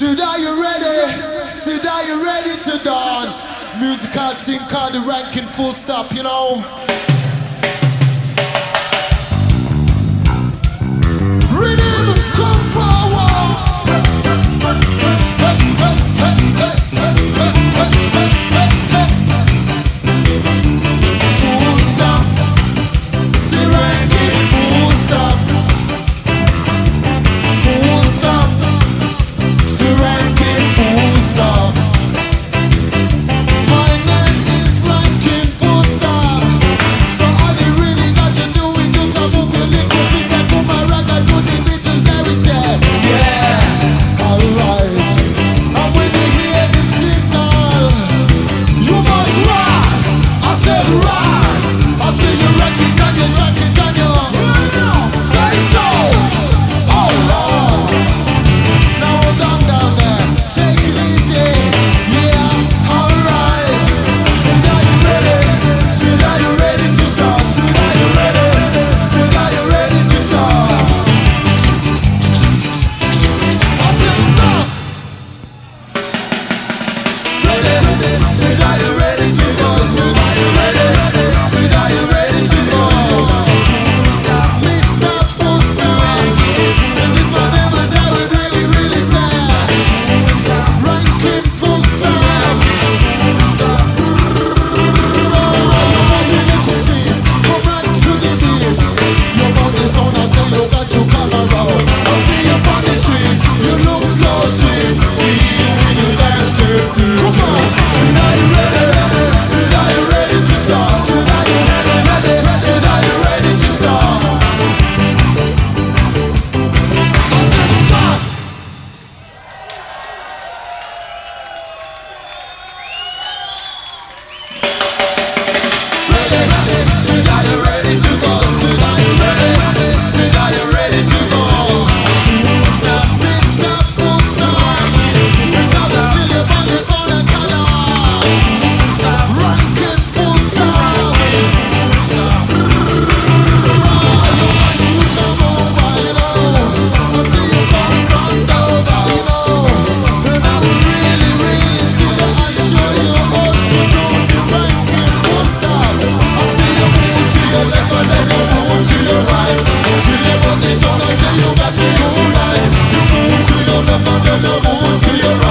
Sid, are you ready? Sid, are you ready to dance? Musical thing called the ranking full stop, you know. Rhythm, come forward. Hey, hey, hey, hey, hey, hey, hey, hey, hey. Full stop. Sid ranking full stop. Full stop. Sid ranking full stop. My man is ranking full stop. So all you really got to do is just move your little feet and move my record to the beats that we said. Yeah, alright. And when you hear the signal, you must rock. I said rock. I see you rock it and you shock it and you say so. Oh Lord. Now we're down there. Take it easy. Yeah, alright. Sid, are you ready? Sid, are you ready to start? Sid, are you ready? Sid, are you ready to start? I said stop. Ready? Sid, are you ready to go? Sid, are you ready? Sid, are you ready to go? Mr. Full Stop. And this my name is how it really, really sad. Ranking full stop. Oh, you little feet, come right to the beat. Your body sound, I say you got your camera. I see you on the street, you look so sweet. See you when you dancing. Come on, Sid, are you ready? Sid, are you ready to start? Sid, are you ready? Sid, are you ready to start? I said stop. Sid, are you ready to go? Sid, are you ready? Sid, are you ready to go? Mr. Full Stop. Mr. Vasily from the Sun and Color. Ranking full stop. Oh, you want to come over, you know. I see you come from Dover, you know. And I will really, really see you and show you how to do the ranking full stop. I see you move to your left and then you move to your right. Till you put this on, I say you got to unite. You move to your left and then you move to your